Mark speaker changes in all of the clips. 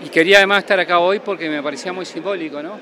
Speaker 1: Y quería además estar acá hoy porque me parecía muy simbólico, ¿no?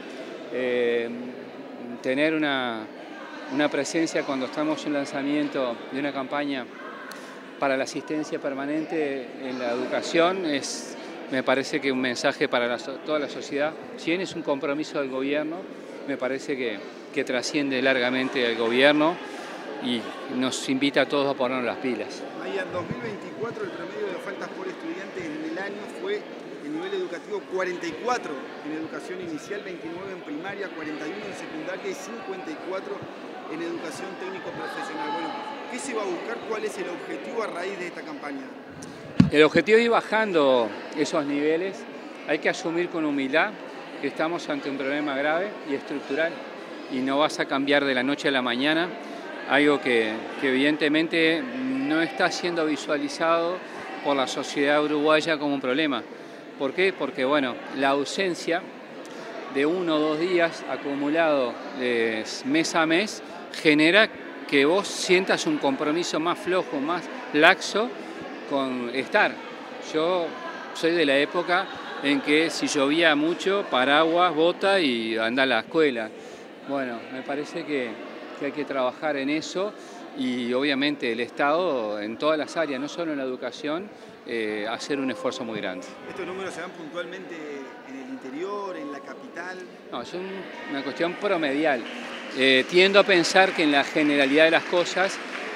Speaker 1: Tener una presencia cuando estamos en lanzamiento de una campaña para la asistencia permanente en la educación me parece que un mensaje para toda la sociedad. Si bien es un compromiso del gobierno, me parece que trasciende largamente al gobierno y nos invita a todos a ponernos las pilas.
Speaker 2: Maía, en 2024 el promedio de faltas por estudiante en el año fue el nivel educativo 44 en educación inicial, 29 en primaria, 41 en secundaria y 54 en educación técnico-profesional. Bueno, ¿qué se va a buscar? ¿Cuál es el objetivo a raíz de esta campaña?
Speaker 1: El objetivo es ir bajando esos niveles. Hay que asumir con humildad que estamos ante un problema grave y estructural y no vas a cambiar de la noche a la mañana algo que evidentemente no está siendo visualizado por la sociedad uruguaya como un problema. ¿Por qué? Porque bueno, la ausencia de 1 o 2 días acumulado mes a mes genera que vos sientas un compromiso más flojo, más laxo con estar. Yo soy de la época en que si llovía mucho, paraguas, bota y anda a la escuela. Bueno, me parece que hay que trabajar en eso y obviamente el Estado en todas las áreas, no solo en la educación, hacer un esfuerzo muy grande.
Speaker 2: ¿Estos números se dan puntualmente en el interior, en la capital?
Speaker 1: No, es una cuestión promedial. Tiendo a pensar que en la generalidad de las cosas,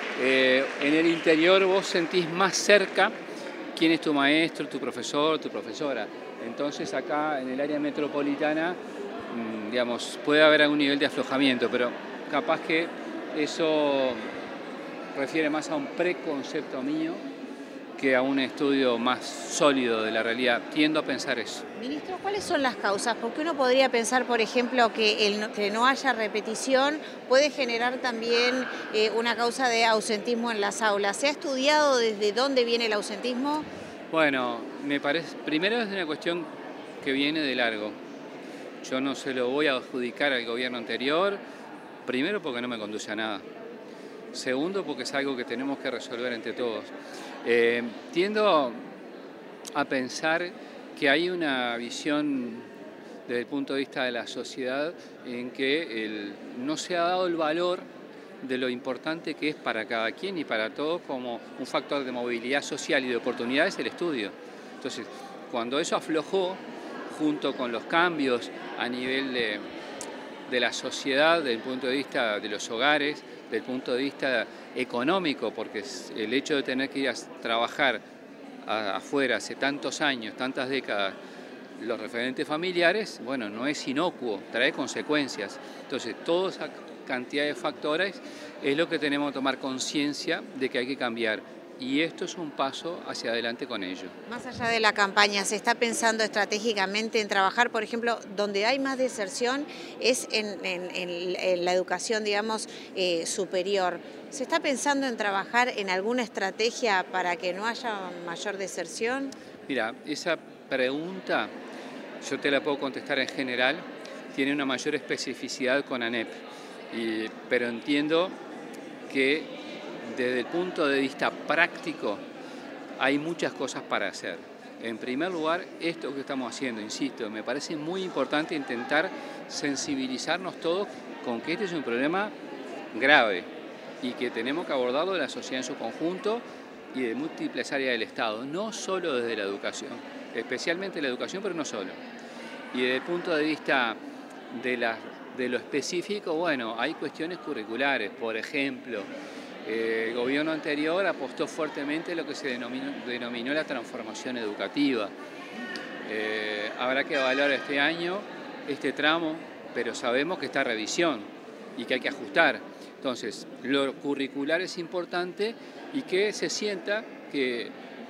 Speaker 1: en el interior vos sentís más cerca quién es tu maestro, tu profesor, tu profesora. Entonces acá en el área metropolitana, digamos, puede haber algún nivel de aflojamiento, pero capaz que eso refiere más a un preconcepto mío que a un estudio más sólido de la realidad. Tiendo a pensar eso.
Speaker 3: Ministro, ¿cuáles son las causas? Porque uno podría pensar, por ejemplo, que no haya repetición puede generar también una causa de ausentismo en las aulas. ¿Se ha estudiado desde dónde viene el ausentismo?
Speaker 1: Bueno, me parece, primero es una cuestión que viene de largo. Yo no se lo voy a adjudicar al gobierno anterior, primero porque no me conduce a nada. Segundo, porque es algo que tenemos que resolver entre todos. Tiendo a pensar que hay una visión desde el punto de vista de la sociedad en que no se ha dado el valor de lo importante que es para cada quien y para todos como un factor de movilidad social y de oportunidades el estudio. Entonces, cuando eso aflojó, junto con los cambios a nivel de la sociedad, desde el punto de vista de los hogares, desde el punto de vista económico, porque el hecho de tener que ir a trabajar afuera hace tantos años, tantas décadas, los referentes familiares, bueno, no es inocuo, trae consecuencias. Entonces, toda esa cantidad de factores es lo que tenemos que tomar conciencia de que hay que cambiar. Y esto es un paso hacia adelante con ello.
Speaker 3: Más allá de la campaña, ¿se está pensando estratégicamente en trabajar, por ejemplo, donde hay más deserción es en la educación, digamos, superior? ¿Se está pensando en trabajar en alguna estrategia para que no haya mayor deserción?
Speaker 1: Mira, esa pregunta yo te la puedo contestar en general, tiene una mayor especificidad con ANEP, pero entiendo que desde el punto de vista práctico hay muchas cosas para hacer. En primer lugar, esto que estamos haciendo, insisto, me parece muy importante intentar sensibilizarnos todos con que este es un problema grave y que tenemos que abordarlo de la sociedad en su conjunto y de múltiples áreas del Estado, no solo desde la educación, especialmente la educación, pero no solo. Y desde el punto de vista de lo específico, bueno, hay cuestiones curriculares, por ejemplo, el gobierno anterior apostó fuertemente en lo que se denominó la transformación educativa. Habrá que evaluar este año este tramo, pero sabemos que está en revisión y que hay que ajustar. Entonces, lo curricular es importante y que se sienta que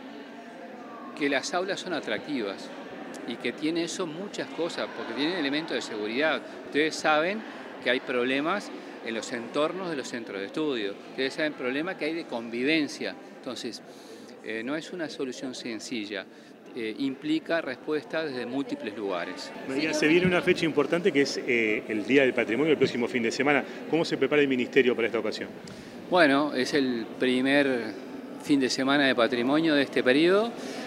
Speaker 1: las aulas son atractivas y que tiene eso muchas cosas, porque tiene elementos de seguridad. Ustedes saben que hay problemas en los entornos de los centros de estudio. Ustedes saben el problema que hay de convivencia. Entonces, no es una solución sencilla. Implica respuestas desde múltiples lugares.
Speaker 4: María, se viene una fecha importante que es el Día del Patrimonio, el próximo fin de semana. ¿Cómo se prepara el Ministerio para esta ocasión?
Speaker 1: Bueno, es el primer fin de semana de patrimonio de este periodo.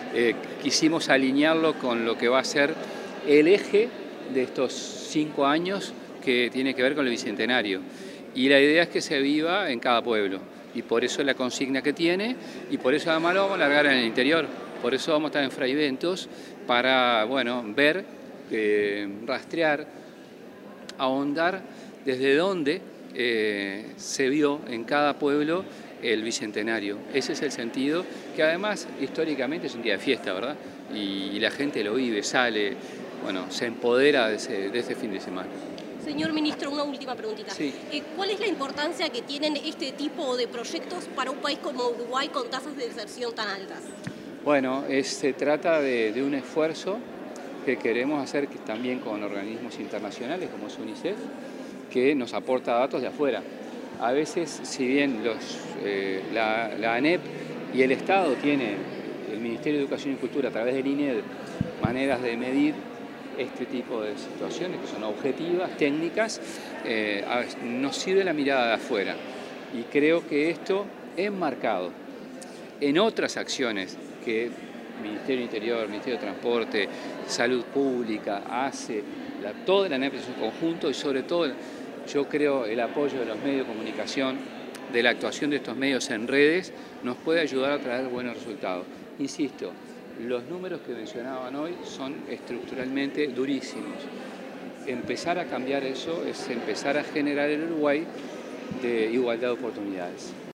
Speaker 1: quisimos alinearlo con lo que va a ser el eje de estos 5 años que tiene que ver con el Bicentenario. Y la idea es que se viva en cada pueblo. Y por eso es la consigna que tiene, y por eso además lo vamos a largar en el interior. Por eso vamos a estar en Fraiventos para, bueno, ver, rastrear, ahondar desde dónde se vio en cada pueblo el Bicentenario. Ese es el sentido, que además históricamente es un día de fiesta, ¿verdad? Y la gente lo vive, sale, bueno, se empodera de ese fin de semana.
Speaker 5: Señor ministro, una última preguntita.
Speaker 1: Sí.
Speaker 5: ¿Cuál es la importancia que tienen este tipo de proyectos para un país como Uruguay con tasas de deserción tan altas?
Speaker 1: Bueno, se trata de un esfuerzo que queremos hacer también con organismos internacionales como es UNICEF, que nos aporta datos de afuera. A veces, si bien la ANEP y el Estado tiene, el Ministerio de Educación y Cultura a través del INED, maneras de medir este tipo de situaciones que son objetivas, técnicas, nos sirve la mirada de afuera. Y creo que esto, enmarcado en otras acciones que Ministerio del Interior, Ministerio de Transporte, Salud Pública, hace, toda la ANEP es un conjunto y sobre todo yo creo el apoyo de los medios de comunicación, de la actuación de estos medios en redes, nos puede ayudar a traer buenos resultados. Insisto, los números que mencionaban hoy son estructuralmente durísimos. Empezar a cambiar eso es empezar a generar en Uruguay de igualdad de oportunidades.